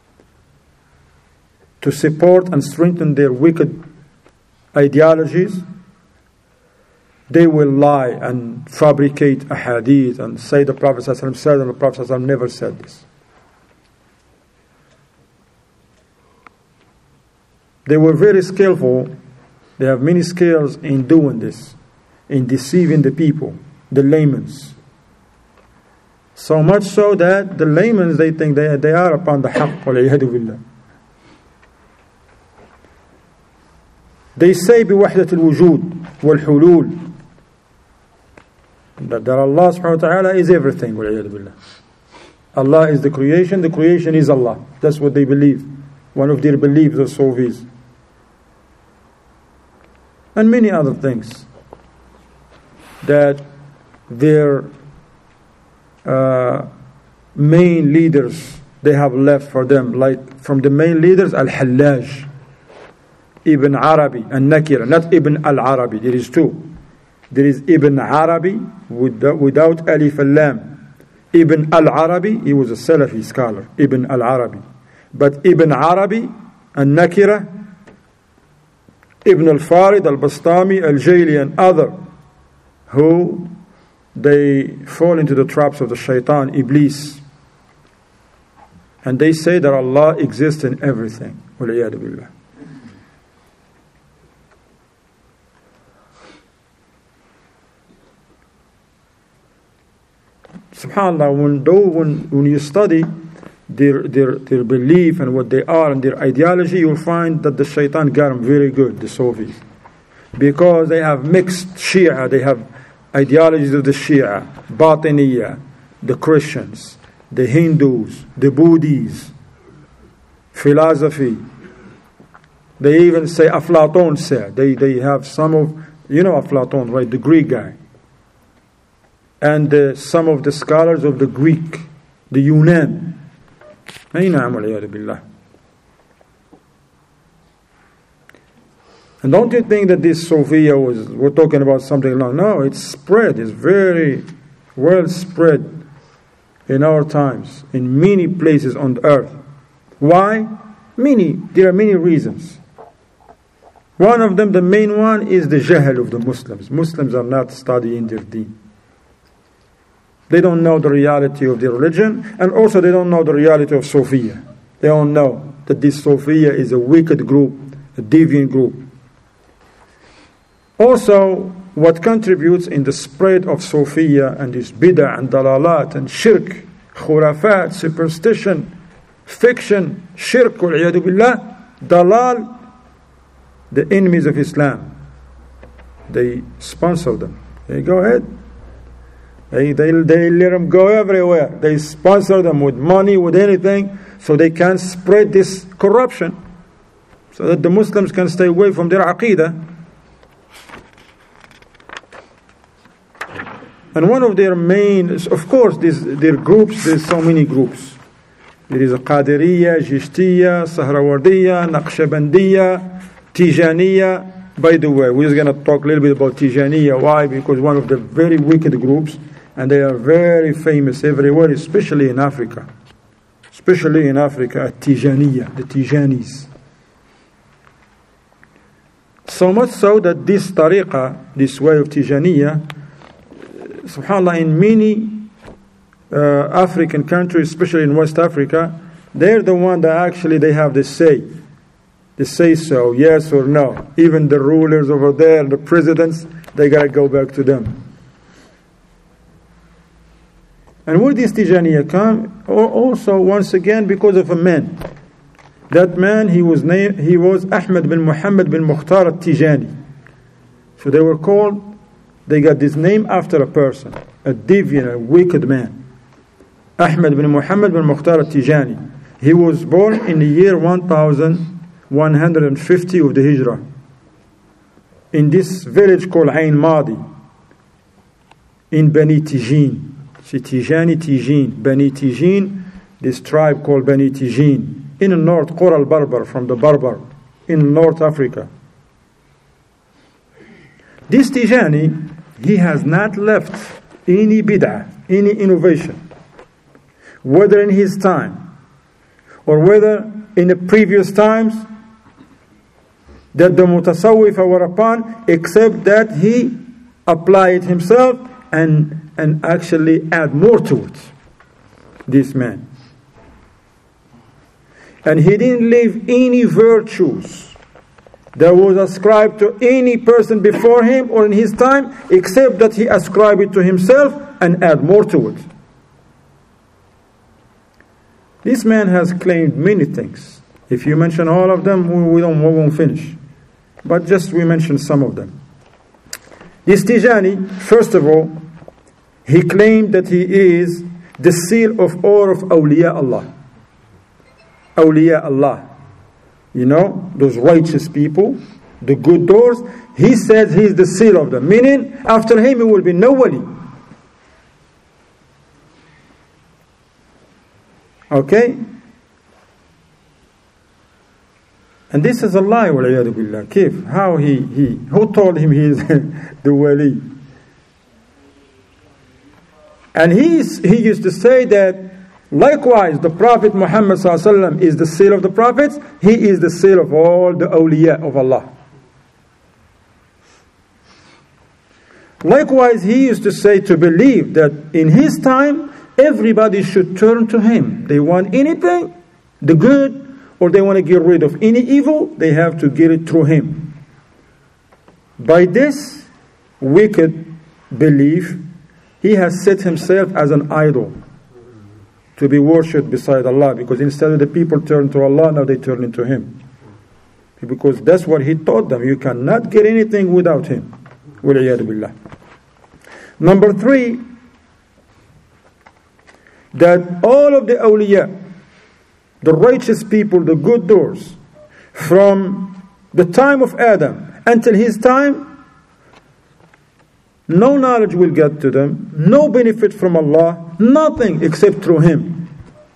[SPEAKER 1] to support and strengthen their wicked ideologies. They will lie and fabricate a hadith and say the Prophet sallallahu alaihi wasallam said and the Prophet sallallahu alaihi wasallam never said this. They were very skillful. They have many skills in doing this, in deceiving the people, the laymen. So much so that the laymen, they think they, they are upon the haqq. Wal'iyadu billah. They say بوحدة الوجود والحلول that, that Allah subhanahu wa ta'ala is everything. Wal'iyadu billah. Allah is the creation, the creation is Allah. That's what they believe. One of their beliefs, the Sufis. And many other things that their uh, main leaders, they have left for them. Like from the main leaders, Al-Hallaj, Ibn Arabi, and Nakira, not Ibn Al-Arabi. There is two. There is Ibn Arabi without, without Alif Al-Lam. Ibn Al-Arabi, he was a Salafi scholar, Ibn Al-Arabi. But Ibn Arabi and Nakira, Ibn al-Farid, al-Bastami, al-Jayli, and other who they fall into the traps of the shaitan, Iblis. And they say that Allah exists in everything. Wal'iyadu billah. SubhanAllah, when, though, when, when you study Their, their their belief and what they are and their ideology, you'll find that the shaitan got them very good, the Sufis. Because they have mixed Shia, they have ideologies of the Shia, Batiniya, the Christians, the Hindus, the Buddhists, philosophy. They even say Aflatun said. They, they have some of, you know Aflatun, right, the Greek guy. And uh, some of the scholars of the Greek, the Yunan. And don't you think that this Sophia was, we're talking about something long? No, it's spread, it's very well spread in our times, in many places on the earth. Why? Many, there are many reasons. One of them, the main one, is the jahl of the Muslims. Muslims are not studying their deen. They don't know the reality of their religion, and also they don't know the reality of Sophia. They don't know that this Sophia is a wicked group, a deviant group. Also, what contributes in the spread of Sophia and this bid'ah and dalalat and shirk, khurafat, superstition, fiction, shirk, wal'iyadu billah, dalal, the enemies of Islam. They sponsor them. They go ahead. They, they, they let them go everywhere. They sponsor them with money, with anything, so they can spread this corruption, so that the Muslims can stay away from their aqidah. And one of their main, of course, this, their groups, there's so many groups. There is a Qadiriyya, Jishtiya, Sahrawardiyya, Naqshbandiyya, Tijaniyya. By the way, we're going to talk a little bit about Tijaniyya. Why? Because one of the very wicked groups, and they are very famous everywhere, especially in Africa. especially in Africa, at Tijaniya, the Tijanis. So much so that this tariqah, this way of Tijaniya, subhanAllah, in many uh, African countries, especially in West Africa, they're the one that actually they have the say. They say so, yes or no. Even the rulers over there, the presidents, they got to go back to them. And where did Tijaniya come? Also, once again, because of a man. That man, he was named, he was Ahmed bin Muhammad bin Mukhtar al-Tijani. So they were called, they got this name after a person, a deviant, a wicked man. Ahmed bin Muhammad bin Mukhtar al-Tijani. He was born in the year one thousand one hundred fifty of the Hijrah, in this village called Ain Madi, in Bani Tijin. See, Tijani, Tijin, Bani Tijin, this tribe called Bani Tijin, in the north, Qura al-Barbar, from the Barbar, in North Africa. This Tijani, he has not left any bid'ah, any innovation, whether in his time, or whether in the previous times, that the Mutasawwifa were upon, except that he applied himself and, and actually add more to it, this man. And he didn't leave any virtues that was ascribed to any person before him or in his time, except that he ascribed it to himself and add more to it. This man has claimed many things. If you mention all of them, we, don't, we won't finish. But just we mention some of them. This Tijani, first of all, he claimed that he is the seal of all of awliya Allah. Awliya Allah. You know, those righteous people, the good doors. He says he is the seal of them. Meaning, after him, it will be no wali. Okay? And this is a lie, wal'iyadu billah. Kif? How he, he, who told him he is the wali? And he, he used to say that, likewise, the Prophet Muhammad sallallahu alaihi wasallam is the seal of the prophets. He is the seal of all the awliya of Allah. Likewise, he used to say to believe that in his time, everybody should turn to him. They want anything, the good, or they want to get rid of any evil, they have to get it through him. By this wicked belief, he has set himself as an idol to be worshipped beside Allah, because instead of the people turn to Allah, now they turn into him. Because that's what he taught them. You cannot get anything without him. Wal'iyadu billah. Number three, that all of the awliya, the righteous people, the good doors, from the time of Adam until his time, no knowledge will get to them, no benefit from Allah, nothing except through him.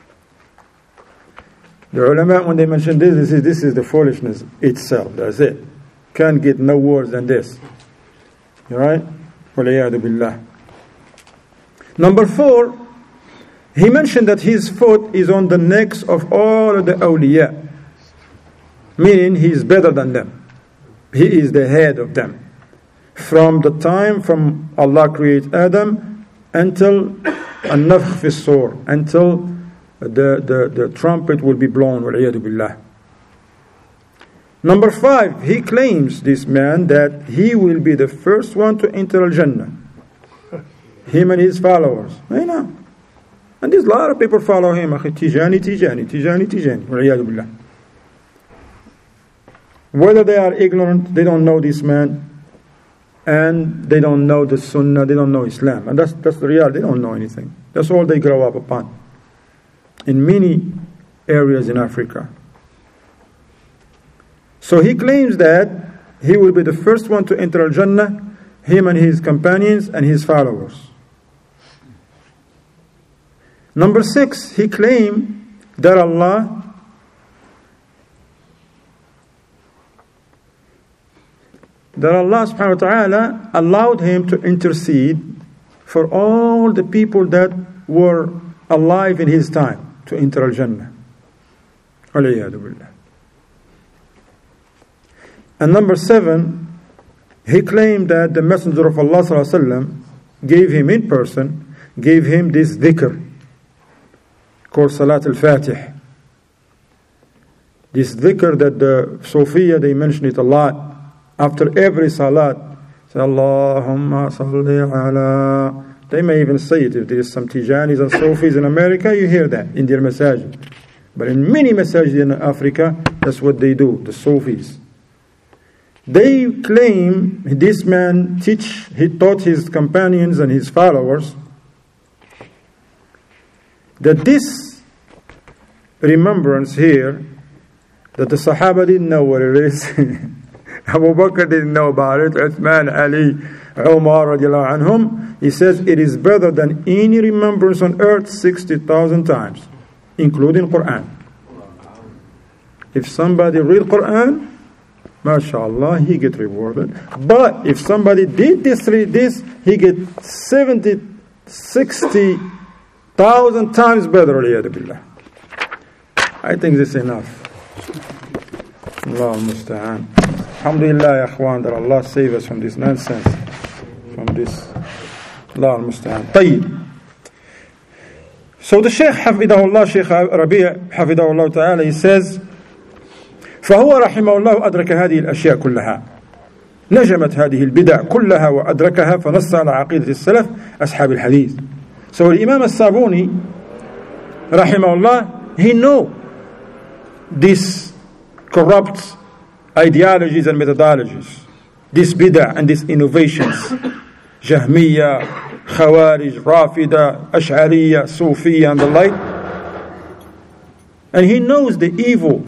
[SPEAKER 1] The ulama, when they mention this, this is, this is the foolishness itself. That's it. Can't get no worse than this. Alright? Wal'iyadu billah. Number four, he mentioned that his foot is on the necks of all of the awliya, meaning he is better than them. He is the head of them. From the time from Allah created Adam until an-nafkh fi s-sur, until the, the, the trumpet will be blown. Wal'iyadu billah. Number five, he claims, this man, that he will be the first one to enter Al-Jannah. Him and his followers. I know. And there's a lot of people follow him. Tijani, Tijani, Tijani, Tijani. Wal'iyadu billah. Whether they are ignorant, they don't know this man, and they don't know the Sunnah, they don't know Islam. And that's, that's the reality. They don't know anything. That's all they grow up upon. In many areas in Africa. So he claims that he will be the first one to enter Al-Jannah, him and his companions and his followers. Number six, he claimed that Allah that Allah subhanahu wa ta'ala allowed him to intercede for all the people that were alive in his time. to enter Al-Jannah. Al-Iyadu Billah. And number seven, he claimed that the Messenger of Allah Sallallahu Alaihi Wasallam gave him in person, gave him this dhikr called Salat al-Fatih. This dhikr that the Sufiya, they mention it a lot. After every salat, say Allahumma salli ala. They may even say it. If there is some Tijanis and Sufis in America, you hear that in their masajid. But in many masajid in Africa, that's what they do, the Sufis. They claim this man teach, he taught his companions and his followers that this remembrance here, that the Sahaba didn't know what it is. Abu Bakr didn't know about it. Uthman, Ali, Umar radiallahu anhum. He says it is better than any remembrance on earth sixty thousand times, including Quran. If somebody read Quran, MashaAllah, he get rewarded. But if somebody did this, read this, he get seventy, sixty thousand times better. I think this is enough. Allah al-Musta'an. Alhamdulillah, ya akhwan, that Allah save us from this nonsense, from this. Allah al-Musta'an. طيب. So the Shaykh Hafidahullah, Shaykh Rabi' Hafidahullah Ta'ala, he says, فهو رحمه الله أدرك هذه الأشياء كلها نجمت هذه البدع كلها وأدركها فنص على عقيدة السلف أصحاب الحديث. So Imam al-Sabuni rahimahullah, he know these corrupt ideologies and methodologies, these bid'ah and these innovations, Jahmiyyah, Khawarij, Rafida, Ash'ariyah, Sufiya and the like, and he knows the evil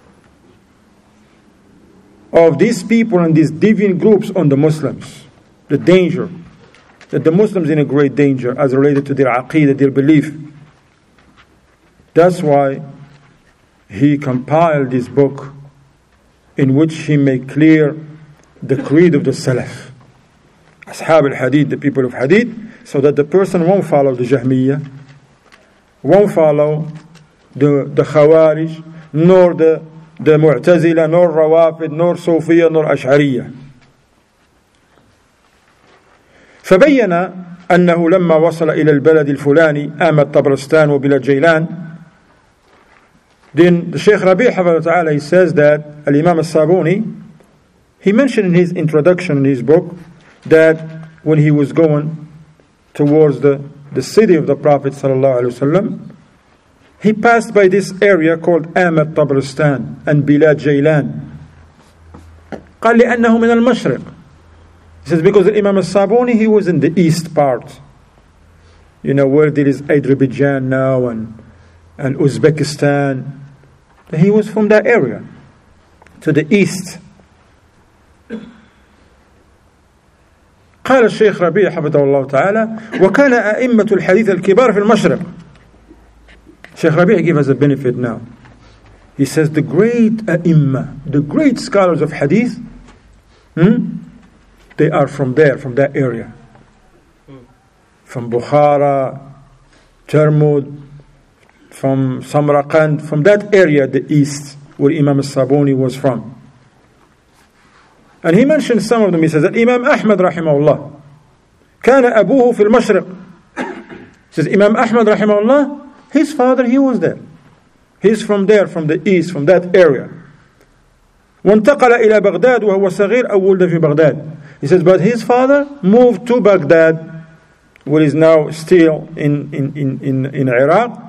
[SPEAKER 1] of these people and these deviant groups on the Muslims, the danger, that the Muslims are in a great danger as related to their aqeedah, their belief. That's why he compiled this book in which he made clear the creed of the Salaf, Ashab al-Hadith, the people of Hadith, so that the person won't follow the Jahmiyyah, won't follow the, the Khawarij, nor the the Mu'tazila, nor Rawafid, nor Sufiya, nor Ash'ariyah. فبين أنه لما وصل إلى البلد الفلاني آمد طبرستان وبلاد جيلان. Then the Shaykh Rabi' Hafidhahullah Ta'ala, he says that Al-Imam al-Sabuni, he mentioned in his introduction in his book that when he was going towards the, the city of the Prophet Sallallahu Alaihi Wasallam, he passed by this area called Ahmad Tabristan and Bilad Jaylan. قال لأنه من المشرق. He says because Imam al-Sabuni, he was in the east part. You know, where there is Azerbaijan now and, and Uzbekistan. He was from that area, to the east. قال الشيخ ربيع حفظه الله تعالى وكان أئمة الحديث الكبار في المشرق. Shaykh Rabi' gave us a benefit now. He says the great ai''imma, the great scholars of hadith, hmm, they are from there, from that area. From Bukhara, Jarmud, from Samarkand, from that area, the east, where Imam al-Sabuni was from. And he mentioned some of them. He says that Imam Ahmad rahimahullah, كان أبوه في المشرق. He says Imam Ahmad rahimahullah, his father, he was there. He's from there, from the east, from that area. وانتقل إلى بغداد وهو صغير أو ولد في بغداد. He says, but his father moved to Baghdad, where is now still in, in, in, in, in Iraq,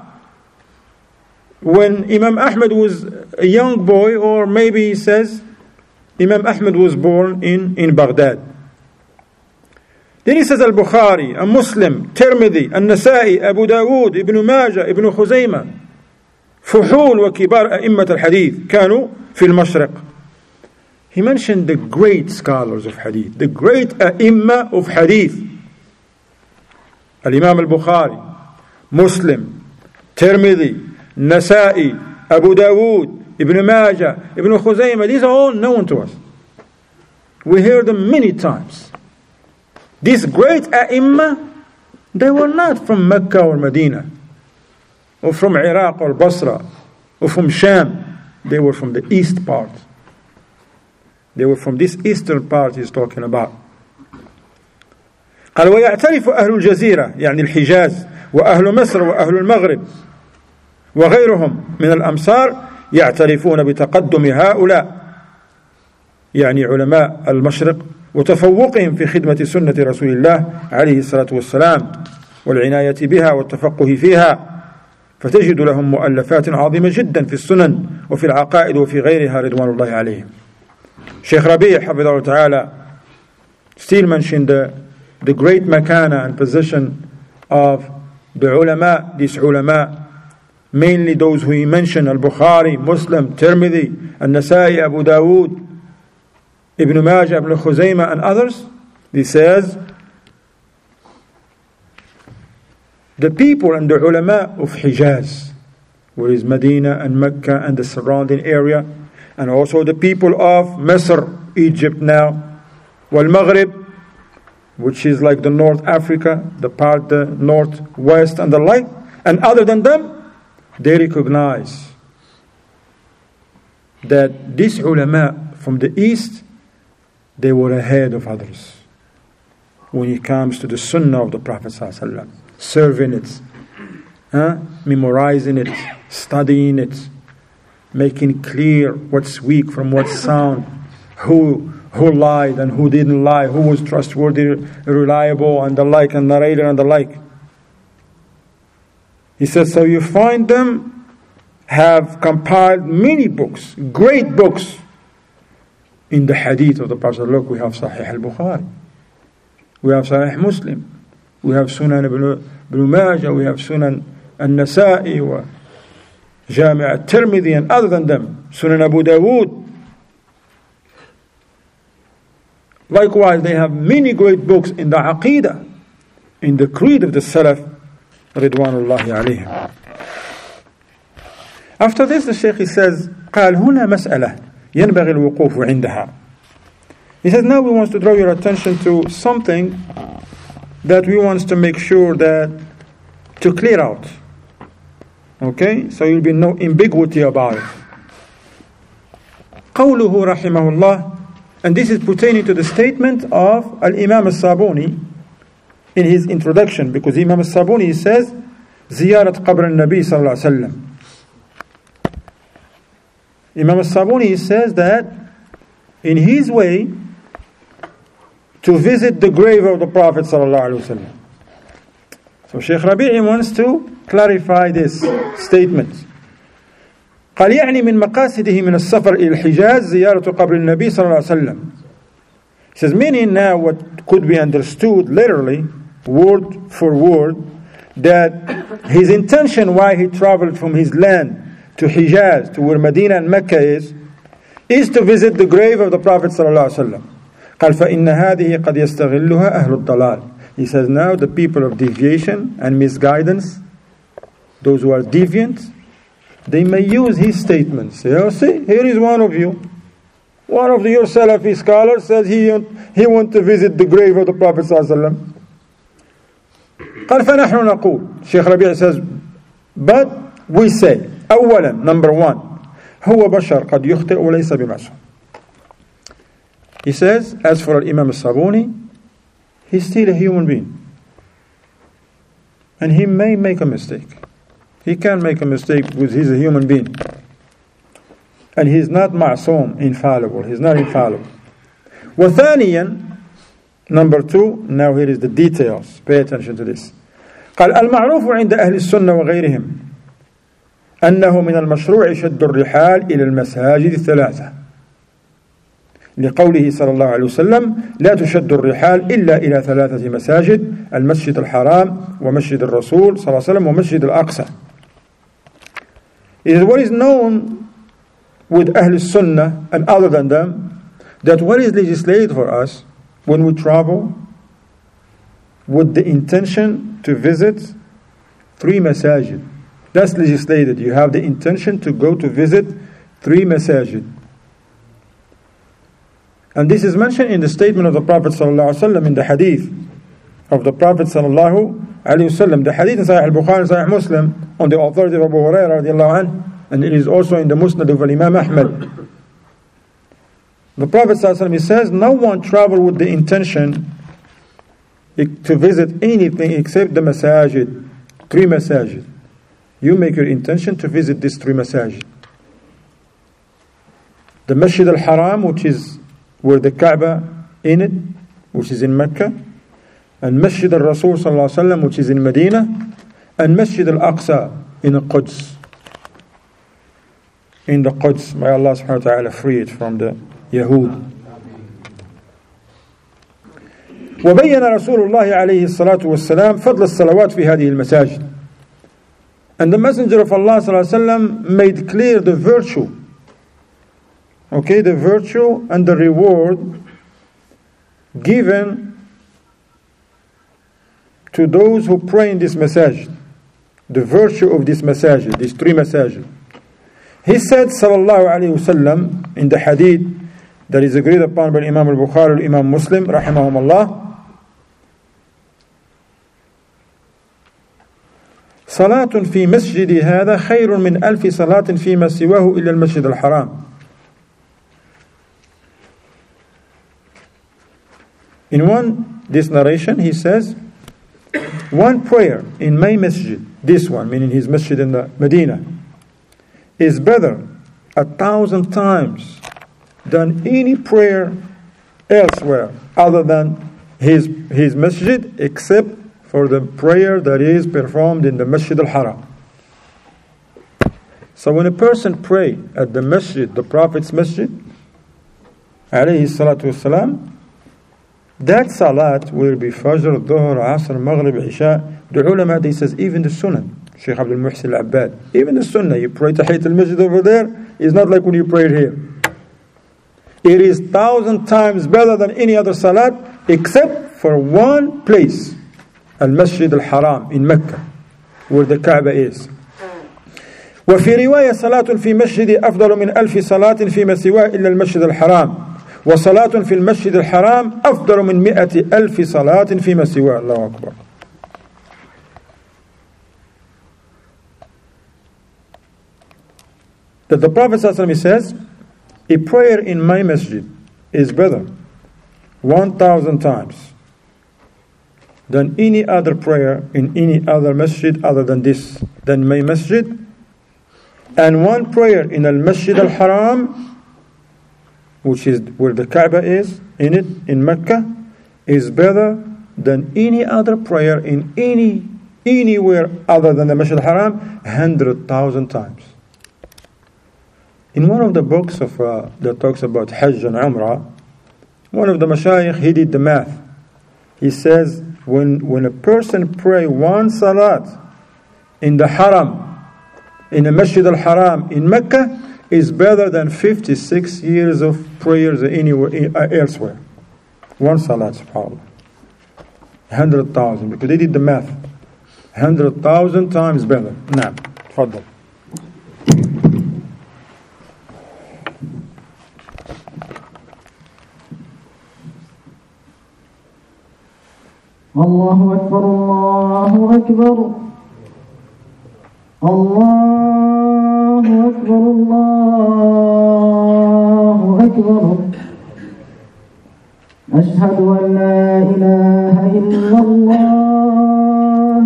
[SPEAKER 1] when Imam Ahmad was a young boy, or maybe he says, Imam Ahmad was born in, in Baghdad. Then he says Al-Bukhari, Muslim, Tirmidhi, An-Nasa'i, Abu Dawud, Ibn Majah, Ibn Khuzaymah, فحول وكبار أئمة الحديث كانوا في المشرق. He mentioned the great scholars of hadith, the great ai''imma of hadith. Al-Imam al-Bukhari, Muslim, Tirmidhi, Nasa'i, Abu Dawud, Ibn Majah, Ibn Khuzaymah, these are all known to us. We hear them many times. These great ai''imma, they were not from Mecca or Medina. or from Iraq or Basra, or from Sham. They were from the east part. They were from this eastern part he's talking about. قال ويعترف أهل الجزيرة يعني الحجاز وأهل مصر وأهل المغرب وغيرهم من الأمصار يعترفون بتقدم هؤلاء يعني علماء المشرق وتفوقهم في خدمة سنة رسول الله عليه الصلاة والسلام والعناية بها والتفقه فيها، فتجد لهم مؤلفات عظيمة جدا في السنن وفي العقائد وفي غيرها رضوان الله عليهم. Sheikh Rabi' حفظه تعالى still mentioned the, the great makana and position of the ulama, these ulama, mainly those who he mentioned, Al-Bukhari, Muslim, Tirmidhi, An-Nasai, Abu Dawood, Ibn Majah, Ibn Khuzaymah and others. He says the people and the ulama of Hijaz, where is Medina and Mecca and the surrounding area, and also the people of Misr, Egypt now, Wal Maghrib, which is like the North Africa, the part the northwest and the like, and other than them, they recognize that these ulama from the east, they were ahead of others when it comes to the sunnah of the Prophet ﷺ, serving it, huh? memorizing it, studying it, making clear what's weak from what's sound, who who lied and who didn't lie, who was trustworthy, reliable, and the like, and narrator and the like. He says, so you find them have compiled many books, great books, in the hadith of the Prophet. Look, we have Sahih al-Bukhari, we have Sahih Muslim, we have Sunan Ibn, Ibn Majah, we have Sunan al-Nasa'i, wa Jami' al-Tirmidhi, and other than them, Sunan Abu Dawood. Likewise, they have many great books in the Aqidah, in the creed of the Salaf, Ridwanullahi alayhim. After this, the Shaykh says, قال هنا مسألة ينبغي الوقوف عندها. He says, now we want to draw your attention to something that we want to make sure that, to clear out. Okay? So you'll be no ambiguity about it. قوله رحمه الله, and this is pertaining to the statement of Al-Imam Al-Sabuni in his introduction, because Imam Al-Sabuni says, زيارة قبر النبي صلى الله عليه وسلم. Imam Al-Sabuni says that in his way to visit the grave of the Prophet sallallahu alaihi wasallam. So Sheikh Rabi'i wants to clarify this statement. قال يعني من مقاصده من السفر إلى الحجاز زيارة قبر النبي صلى الله عليه وسلم. He says, meaning now what could be understood literally, word for word, that his intention why he traveled from his land to Hijaz, to where Medina and Mecca is, is to visit the grave of the Prophet صلى الله عليه وسلم. قال فإن هذه قد يستغلها أهل الضلال. He says, now the people of deviation and misguidance, those who are deviant, they may use his statements. Say, oh, see, here is one of you. One of your Salafi scholars says he, he went to visit the grave of the Prophet صلى الله عليه وسلم. قال فنحن نقول, Sheikh Rabi' says, but we say, أولا, number one, هو بشر قد يخطئ وليس بمعصوم. He says, as for Imam Al-Sabuni, he's still a human being. And he may make a mistake. He can make a mistake because he's a human being. And he's not ma'soom, infallible. He's not infallible. وثانيا, number two, now here is the details. Pay attention to this. قال المعروف عند أهل السنة وغيرهم أنه من المشروع شد الرحال إلى المساجد الثلاثة لقوله صلى الله عليه وسلم لا تشد الرحال إلا إلى ثلاثة مساجد المسجد الحرام ومسجد الرسول صلى الله عليه وسلم ومسجد الأقصى. It is what is known with Ahl Sunnah and other than them, that what is legislated for us when we travel with the intention to visit three masajid. That's legislated. You have the intention to go to visit three masajid. And this is mentioned in the statement of the Prophet ﷺ in the hadith of the Prophet sallallahu alaihi wasallam. The hadith in Sahih al-Bukhari and Sahih Muslim on the authority of Abu Hurairah radiallahu anhu, and it is also in the Musnad of Imam Ahmad. The Prophet sallallahu alaihi wasallam, he says, no one travel with the intention to visit anything except the masajid, three masajid. You make your intention to visit these three masajid. The Masjid al-Haram, which is where the Kaaba in it, which is in Mecca, and Masjid al-Rasul sallallahu alaihi wasallam, which is in Medina, and Masjid al-Aqsa in the Quds. In the Quds, may Allah subhanahu wa ta'ala free it from the Yahud. وبين رسول الله عليه الصلاة والسلام فضل الصلوات في هذه المساجد. And the Messenger of Allah صلى الله عليه وسلم made clear the virtue, okay, the virtue and the reward given to those who pray in this masajid, the virtue of this masajid, these three masajid. He said sallallahu alayhi wasallam in the hadith that is agreed upon by Imam al-Bukhari and Imam Muslim rahimahumullah, صلاة في مسجد هذا خير من ألف صلاة فيما سواه إلا المسجد الحرام. In one, this narration, he says, one prayer in my masjid, this one, meaning his masjid in the Medina, is better a thousand times than any prayer elsewhere other than his, his masjid, except for the prayer that is performed in the Masjid al-Haram. So when a person pray at the masjid, the Prophet's masjid, alayhi salatu wasalam, that salat will be Fajr, Dhuhr, Asr, Maghrib, Isha. The ulama, they says even the Sunnah, Shaykh Abdul Muhsin al-Abbad, even the Sunnah, you pray Tahiyat al-Masjid over there, is not like when you pray it here. It is thousand times better than any other salat, except for one place, Al-Masjid al-Haram in Mecca, where the Kaaba is. وفي رواية صلاة في مسجد أفضل من ألف صلاة فيما سواه إلا المسجد الحرام وصلاة في المسجد الحرام أفضل من مئة ألف صلاة فيما سواه. الله أكبر. That the Prophet ﷺ says, a prayer in my masjid is better one thousand times than any other prayer in any other masjid other than this, than my masjid. And one prayer in al-Masjid al-Haram, which is where the Kaaba is, in it, in Mecca, is better than any other prayer in any anywhere other than the Masjid al-Haram, one hundred thousand times. In one of the books of uh, that talks about Hajj and Umrah, one of the mashayikh, he did the math. He says, when when a person pray one salat in the Haram, in the Masjid al-Haram in Mecca, is better than fifty-six years of prayers anywhere uh, elsewhere. One salat, subhanAllah. one hundred thousand, because they did the math. one hundred thousand times better. Naam, tfaddal.
[SPEAKER 2] الله أكبر الله أكبر الله أكبر الله أكبر أشهد أن لا إله إلا الله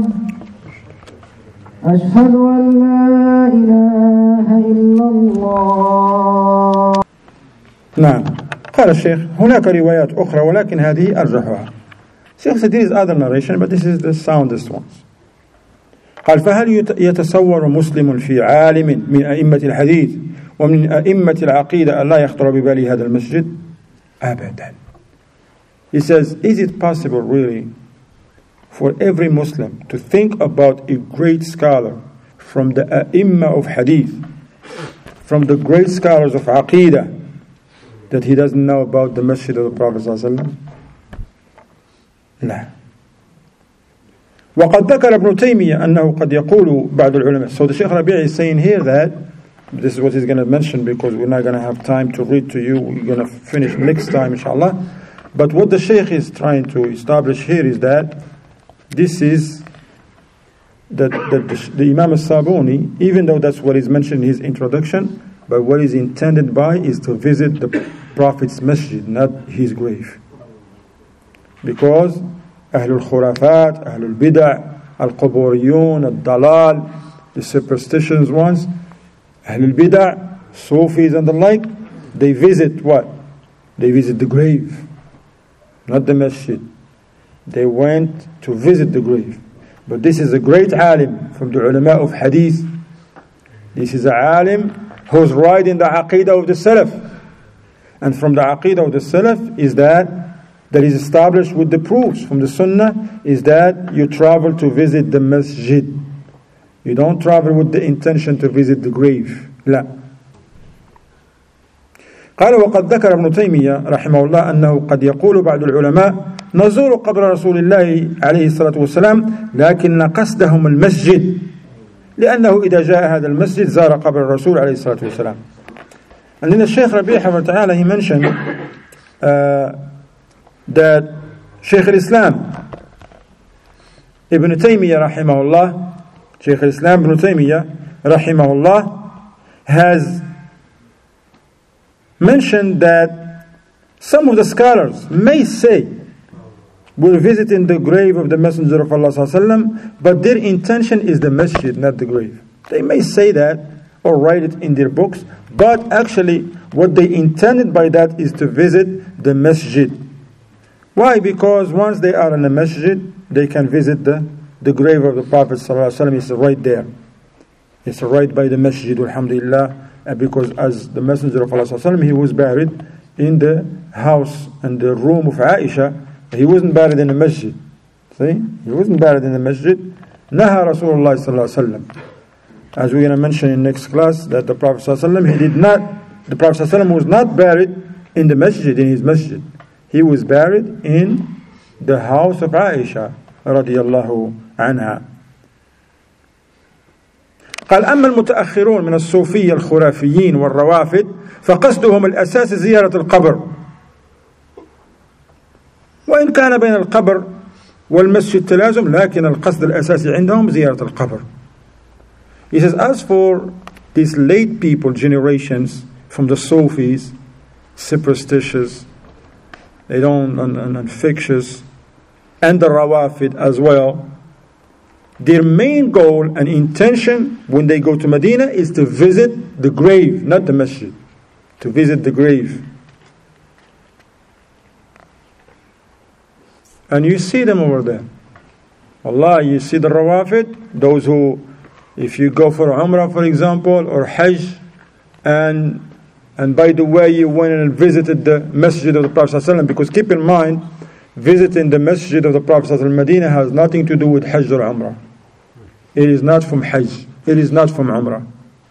[SPEAKER 2] أشهد أن لا إله إلا الله.
[SPEAKER 1] نعم. قال الشيخ هناك روايات أخرى ولكن هذه أرجحها. Sheikh said there is other narration, but this is the soundest ones. قال فهل يتصور مسلم في عالم من أئمة الحديث ومن أئمة العقيدة أن لا يخطر بباله هذا المسجد؟ أبدا. He says, is it possible really for every Muslim to think about a great scholar from the A'imma of Hadith, from the great scholars of Aqidah, that he doesn't know about the Masjid of the Prophet sallallahu alaihi wasallam? لا. وقد ذكر ابن تيمية أنه قد يقول بعض العلماء. So the Shaykh Rabi' is saying here that, this is what he's going to mention because we're not going to have time to read to you, we're going to finish next time inshallah. But what the Shaykh is trying to establish here is that this is that the, the, the Imam al-Sabuni, even though that's what is mentioned in his introduction, but what is intended by is to visit the Prophet's masjid, not his grave. Because Ahlul Khurafat, Ahlul Bid'ah, Al-Quburiyun, Al-Dalal, the superstitious ones, Ahlul Bid'ah, Sufis and the like, they visit what? They visit the grave, not the masjid. They went to visit the grave. But this is a great alim from the ulama of hadith. This is a alim who's right in the aqidah of the Salaf. And from the aqidah of the Salaf is that, that is established with the proofs from the Sunnah, is that you travel to visit the masjid. You don't travel with the intention to visit the grave. لا. قال وقد ذكر ابن تيمية رحمه الله أنه قد يقول بعض العلماء نزور قبر رسول الله عليه الصلاة والسلام لكن قصدهم المسجد لأنه إذا جاء هذا المسجد زار قبر الرسول عليه الصلاة والسلام. And then the Shaykh Rabi' Ta'ala, he mentioned uh, that Shaykh al-Islam Ibn Taymiyyah rahimahullah, Shaykh al-Islam Ibn Taymiyyah rahimahullah has mentioned that some of the scholars may say we're visiting the grave of the Messenger of Allah sallallahu alaihi wasallam, but their intention is the masjid, not the grave. They may say that or write it in their books, but actually what they intended by that is to visit the masjid. Why? Because once they are in the masjid, they can visit the, the grave of the Prophet sallallahu alaihi wasallam. It's right there. It's right by the masjid, alhamdulillah, because as the Messenger of Allah sallallahu alaihi wasallam, he was buried in the house and the room of Aisha. He wasn't buried in the masjid. See? He wasn't buried in the masjid. Naha Rasulullah sallallahu alaihi wasallam. As we're going to mention in next class, that the Prophet sallallahu alaihi wasallam, he did not, the Prophet sallallahu alaihi wasallam was not buried in the masjid, in his masjid. He was buried in the house of Aisha radiyallahu anha. قال أما المتأخرون من الصوفية الخرافيين والروافد فقصدهم الأساس زيارة القبر وإن كان بين القبر والمسجد تلازم لكن القصد الأساسي عندهم زيارة القبر. He says, as for these late people generations from the Sufis, superstitious, they don't and, and, and fictitious, and the Rawafid as well, their main goal and intention when they go to Medina is to visit the grave, not the masjid, to visit the grave. And you see them over there. Allah, you see the Rawafid, those who, if you go for Umrah, for example, or Hajj, and and by the way you went and visited the Masjid of the Prophet ﷺ, because keep in mind, visiting the Masjid of the Prophet ﷺ, Medina has nothing to do with Hajj or Umrah. It is not from Hajj. It is not from Umrah.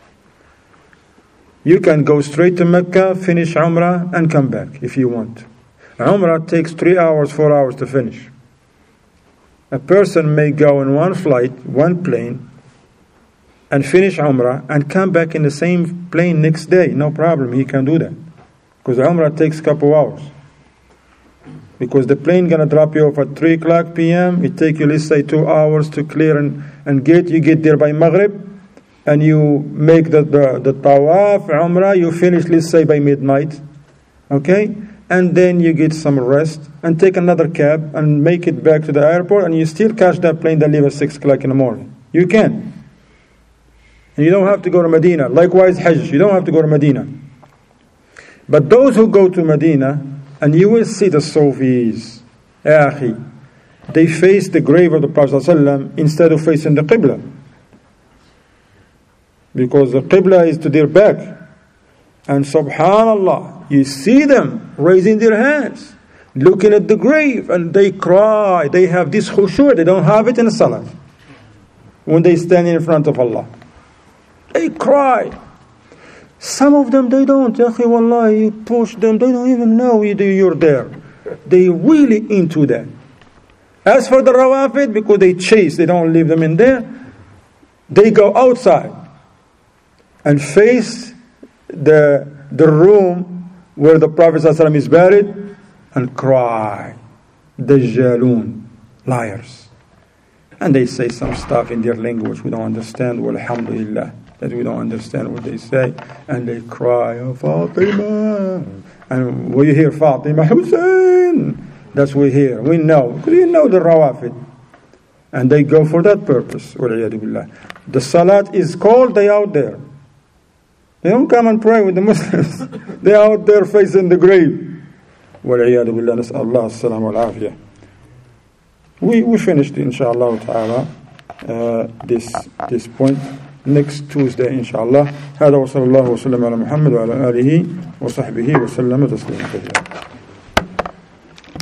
[SPEAKER 1] You can go straight to Mecca, finish Umrah, and come back if you want. Umrah takes three hours, four hours to finish. A person may go in one flight, one plane, and finish Umrah, and come back in the same plane next day. No problem, he can do that. Because Umrah takes a couple hours. Because the plane going to drop you off at three o'clock p.m., it take you, let's say, two hours to clear and, and get. You get there by Maghrib, and you make the, the, the tawaf, Umrah, you finish, let's say, by midnight. Okay? And then you get some rest, and take another cab, and make it back to the airport, and you still catch that plane that leaves at six o'clock in the morning. You can. And you don't have to go to Medina. Likewise, Hajj, you don't have to go to Medina. But those who go to Medina, and you will see the Sufis, Ya akhi, they face the grave of the Prophet ﷺ instead of facing the Qibla. Because the Qibla is to their back. And subhanallah, you see them raising their hands, looking at the grave, and they cry. They have this khushu', they don't have it in the salat. When they stand in front of Allah, they cry. Some of them, they don't. Ya akhi, wallahi, you push them, they don't even know you're there. They really into that. As for the Rawafid, because they chase, they don't leave them in there, they go outside and face the the room where the Prophet ﷺ is buried and cry. Dajjalun, liars. And they say some stuff in their language we don't understand. Well, alhamdulillah, that we don't understand what they say. And they cry, oh, Fatima. And we hear Fatima, Hussein. That's what we hear. We know. Because you know the Rawafid. And they go for that purpose. The salat is called, they out there. They don't come and pray with the Muslims. They are out there facing the grave. وَالْعِيَادُ بِاللَّهِ نَسْأَلَ اللَّهَ السَّلَامَ وَالْعَافِيَةِ. We we finished inshallah ta'ala uh, this this point. Next Tuesday inshallah. هذا وصلى الله وسلم على محمد وعلى آله وصحبه وسلم تسليما كثيرا.